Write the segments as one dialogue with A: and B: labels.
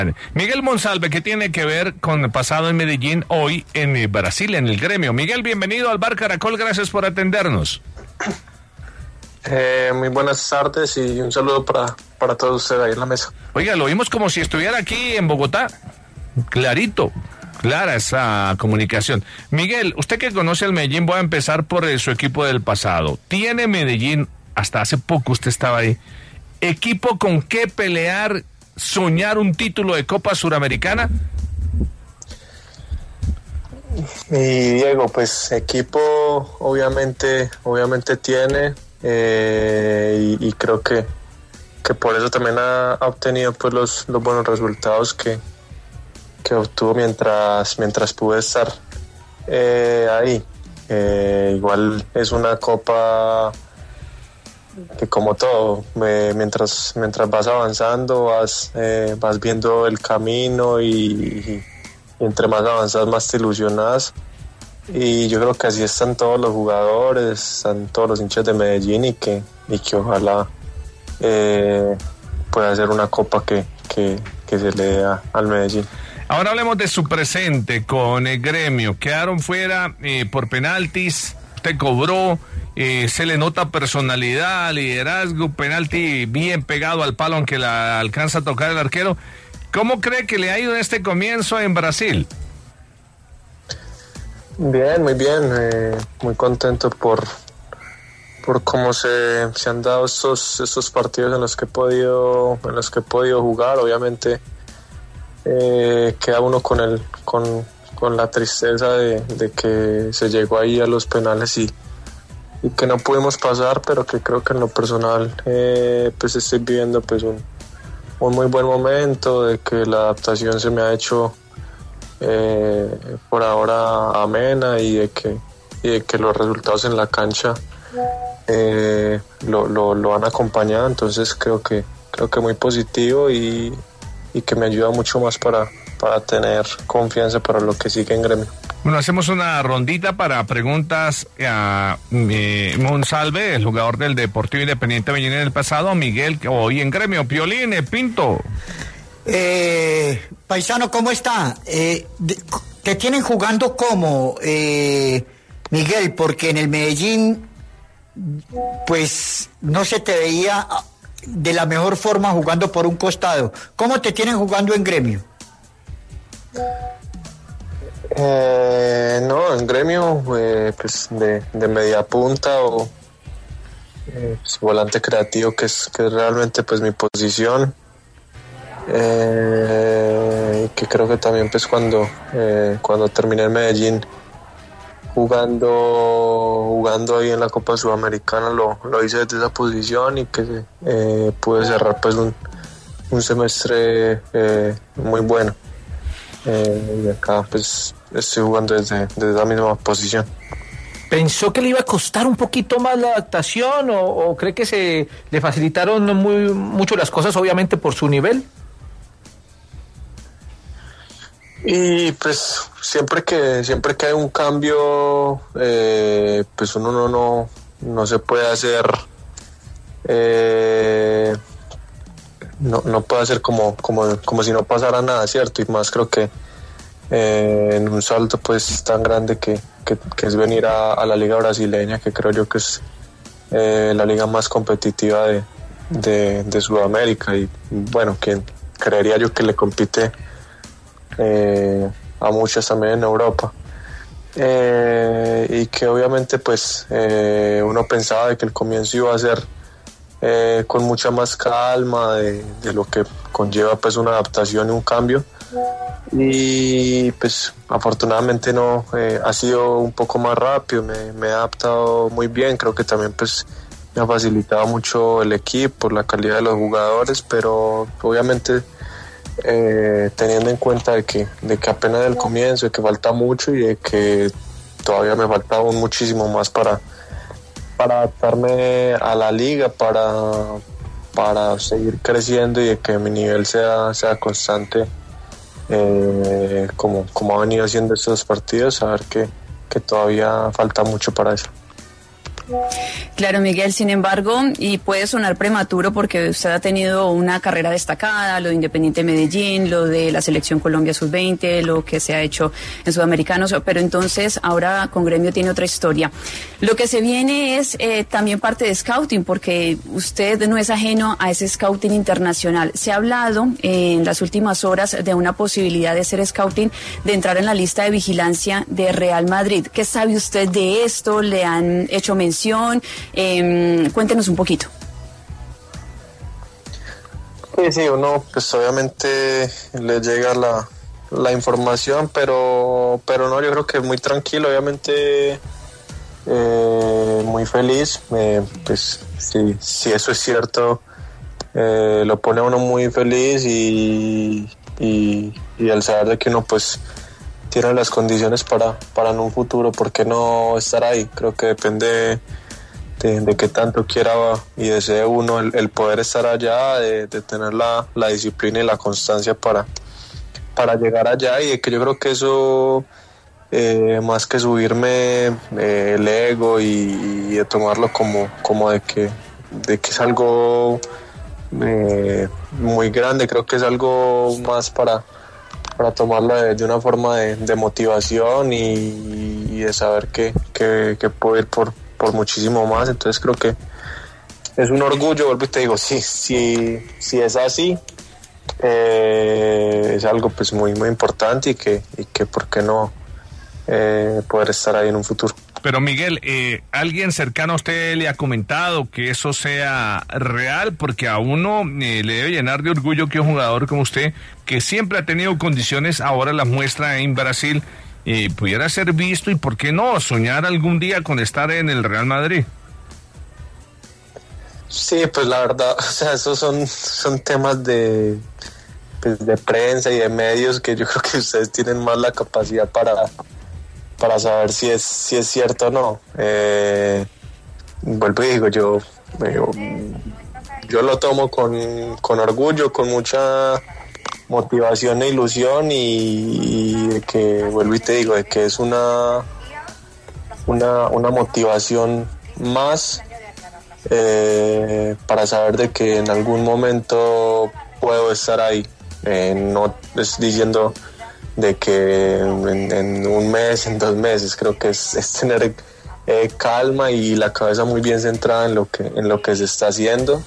A: Miguel Monsalve, ¿qué tiene que ver con el pasado en Medellín, hoy en Brasil, en el gremio? Miguel, bienvenido al Bar Caracol, gracias por atendernos.
B: Muy buenas tardes y un saludo para todos ustedes ahí en la mesa.
A: Oiga, lo vimos como si estuviera aquí en Bogotá, clarito, clara esa comunicación. Miguel, usted que conoce al Medellín, voy a empezar por su equipo del pasado. ¿Tiene Medellín, hasta hace poco usted estaba ahí, equipo con qué pelear, soñar un título de Copa Suramericana?
B: Y Diego, pues equipo obviamente tiene, y creo que por eso también ha obtenido pues los buenos resultados que obtuvo mientras pude estar ahí. Igual es una copa que, como todo, mientras vas avanzando vas viendo el camino y entre más avanzas más te ilusionas, y yo creo que así están todos los jugadores, están todos los hinchas de Medellín, y que ojalá pueda ser una copa que se le dé al Medellín.
A: Ahora hablemos de su presente con el gremio. Quedaron fuera por penaltis, usted cobró, se le nota personalidad, liderazgo, penalti bien pegado al palo aunque la alcanza a tocar el arquero. ¿Cómo cree que le ha ido en este comienzo en Brasil?
B: Bien, muy bien, muy contento por cómo se han dado estos partidos en los que he podido jugar. Obviamente queda uno con la tristeza de que se llegó ahí a los penales y que no pudimos pasar, pero que creo que en lo personal pues estoy viviendo pues un muy buen momento, de que la adaptación se me ha hecho por ahora amena, y de que los resultados en la cancha lo han acompañado. Entonces creo que muy positivo, y que me ayuda mucho más para tener confianza para lo que sigue en gremio.
A: Bueno, hacemos una rondita para preguntas a Monsalve, el jugador del Deportivo Independiente Medellín en el pasado, Miguel, hoy en gremio. Piolín, Pinto.
C: Paisano, ¿cómo está? ¿Te tienen jugando cómo, Miguel? Porque en el Medellín, pues, no se te veía de la mejor forma jugando por un costado. ¿Cómo te tienen jugando en gremio?
B: No, en gremio, pues de media punta o pues, volante creativo, que es realmente pues mi posición, que creo que también pues cuando terminé en Medellín jugando ahí en la Copa Sudamericana lo hice desde esa posición, y que pude cerrar pues un semestre muy bueno, y acá pues estoy jugando desde la misma posición.
D: ¿Pensó que le iba a costar un poquito más la adaptación o cree que se le facilitaron mucho las cosas, obviamente por su nivel?
B: Y pues siempre que hay un cambio, pues uno no se puede hacer, no puede hacer como si no pasara nada, ¿cierto? Y más creo que en un salto pues tan grande que es venir a la liga brasileña, que creo yo que es la liga más competitiva de Sudamérica, y bueno, que creería yo que le compite a muchas también en Europa, y que obviamente pues uno pensaba de que el comienzo iba a ser con mucha más calma de lo que conlleva pues una adaptación y un cambio, y pues afortunadamente no, ha sido un poco más rápido, me he adaptado muy bien. Creo que también pues me ha facilitado mucho el equipo, la calidad de los jugadores, pero obviamente teniendo en cuenta de que apenas el comienzo, de que falta mucho, y de que todavía me falta aún muchísimo más para adaptarme a la liga, para seguir creciendo, y de que mi nivel sea constante, como ha venido haciendo estos partidos, saber que todavía falta mucho para eso.
E: Claro, Miguel, sin embargo, y puede sonar prematuro porque usted ha tenido una carrera destacada, lo de Independiente Medellín, lo de la Selección Colombia Sub-20, lo que se ha hecho en Sudamericanos, pero entonces ahora con Gremio tiene otra historia. Lo que se viene es también parte de scouting, porque usted no es ajeno a ese scouting internacional. Se ha hablado en las últimas horas de una posibilidad de ser scouting, de entrar en la lista de vigilancia de Real Madrid. ¿Qué sabe usted de esto? ¿Le han hecho mención? Cuéntenos un poquito.
B: Sí, uno pues obviamente le llega la información, pero no, yo creo que muy tranquilo, obviamente muy feliz, pues si eso es cierto, lo pone a uno muy feliz y al saber de que uno pues tiene las condiciones para en un futuro, ¿por qué no estar ahí? Creo que depende de qué tanto quiera y desee uno el poder estar allá, de tener la disciplina y la constancia para llegar allá, y de que yo creo que eso, más que subirme el ego y de tomarlo como de que es algo muy grande, creo que es algo más para tomarlo de una forma de motivación y de saber que puedo ir por muchísimo más. Entonces creo que es un orgullo, vuelvo y te digo, si es así, es algo pues muy muy importante y que por qué no poder estar ahí en un futuro.
A: Pero Miguel, ¿alguien cercano a usted le ha comentado que eso sea real? Porque a uno le debe llenar de orgullo que un jugador como usted, que siempre ha tenido condiciones, ahora las muestra en Brasil, pudiera ser visto, y por qué no soñar algún día con estar en el Real Madrid.
B: Sí, pues la verdad, o sea, esos son temas de prensa y de medios que yo creo que ustedes tienen más la capacidad para saber si es cierto o no. Vuelvo y digo, yo lo tomo con orgullo, con mucha motivación e ilusión, y de que, vuelvo y te digo, de que es una motivación más para saber de que en algún momento puedo estar ahí, no es diciendo de que en un mes, en 2 meses. Creo que es tener calma y la cabeza muy bien centrada en lo que se está haciendo,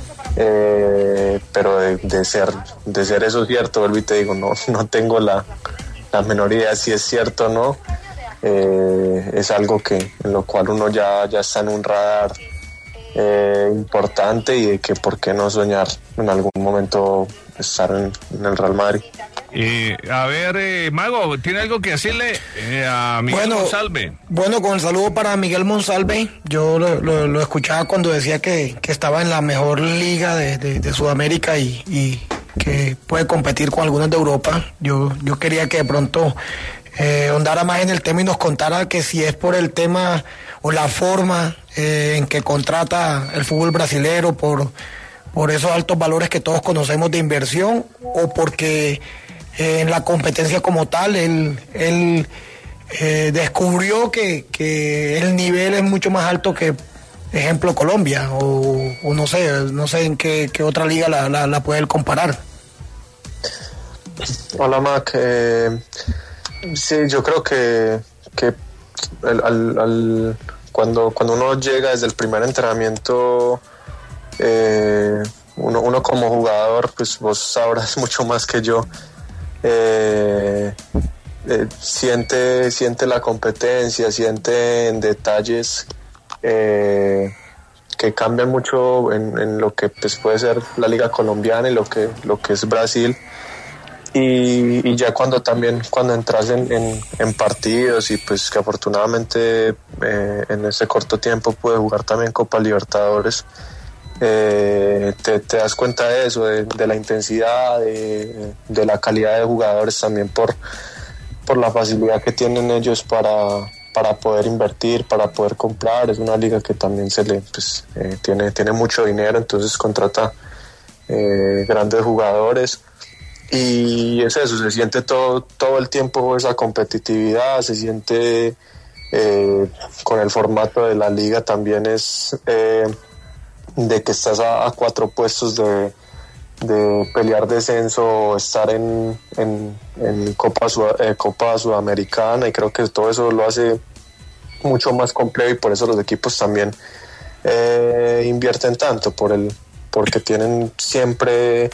B: pero de ser eso cierto, vuelvo y te digo, no tengo la menor idea si es cierto o no. Es algo en lo cual uno ya está en un radar importante, y de que por qué no soñar en algún momento estar en el Real Madrid.
A: A ver, Mago, ¿tiene algo que decirle a Miguel Monsalve?
F: Bueno, con el saludo para Miguel Monsalve. Yo lo escuchaba cuando decía que estaba en la mejor liga de Sudamérica y que puede competir con algunos de Europa. Yo quería que de pronto ahondara más en el tema y nos contara que si es por el tema o la forma en que contrata el fútbol brasilero, por esos altos valores que todos conocemos de inversión, o porque en la competencia como tal él descubrió que el nivel es mucho más alto que, ejemplo, Colombia, o no sé en qué otra liga la puede él comparar.
B: Hola, Mac. Sí, yo creo que cuando uno llega desde el primer entrenamiento, uno como jugador, pues vos sabrás mucho más que yo, siente la competencia, siente en detalles que cambian mucho en lo que pues puede ser la liga colombiana y lo que es Brasil. Y ya cuando entras en partidos, y pues que afortunadamente en ese corto tiempo pude jugar también Copa Libertadores, te das cuenta de eso, de la intensidad, de la calidad de jugadores, también por la facilidad que tienen ellos para poder invertir, para poder comprar. Es una liga que también tiene mucho dinero, entonces contrata grandes jugadores. Y es eso, se siente todo el tiempo esa competitividad, se siente con el formato de la liga también es de que estás a 4 puestos de pelear descenso o estar en Copa Sudamericana, y creo que todo eso lo hace mucho más complejo, y por eso los equipos también invierten tanto, porque tienen siempre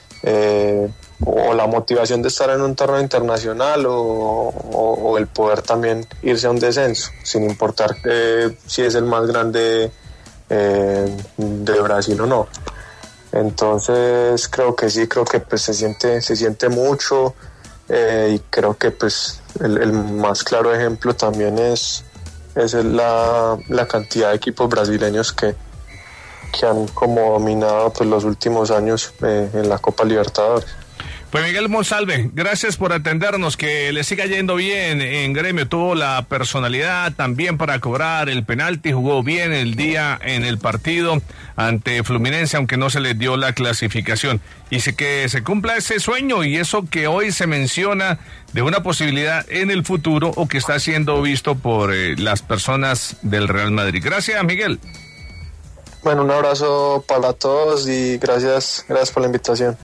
B: o la motivación de estar en un torneo internacional o el poder también irse a un descenso, sin importar si es el más grande de Brasil o no. Entonces creo que pues se siente mucho, y creo que pues el más claro ejemplo también es la cantidad de equipos brasileños que han como dominado pues los últimos años en la Copa Libertadores.
A: Pues Miguel Monsalve, gracias por atendernos, que le siga yendo bien en Gremio. Tuvo la personalidad también para cobrar el penalti, jugó bien el día en el partido ante Fluminense, aunque no se le dio la clasificación. Y que se cumpla ese sueño y eso que hoy se menciona de una posibilidad en el futuro, o que está siendo visto por las personas del Real Madrid. Gracias, Miguel.
B: Bueno, un abrazo para todos y gracias por la invitación.